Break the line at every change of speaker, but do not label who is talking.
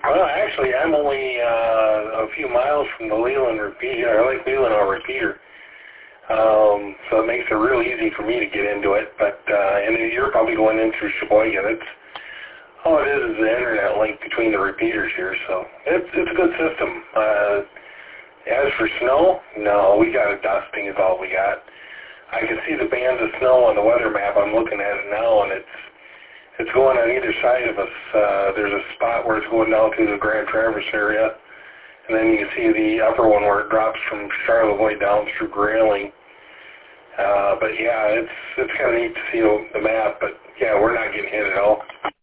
Well, actually, I'm only a few miles from the Leland repeater, Lake Leelanau repeater. So it makes it real easy for me to get into it. But and you're probably going in through Sheboygan. All it is the internet link between the repeaters here. So it's a good system. As for snow, no, we got a dusting is all we got. I can see the bands of snow on the weather map. I'm looking at it now, and it's going on either side of us. There's a spot where it's going down through the Grand Traverse area, and then you can see the upper one where it drops from Charlevoix down through Grayling. But yeah, it's kind of neat to see the map, but yeah, we're not getting hit at all.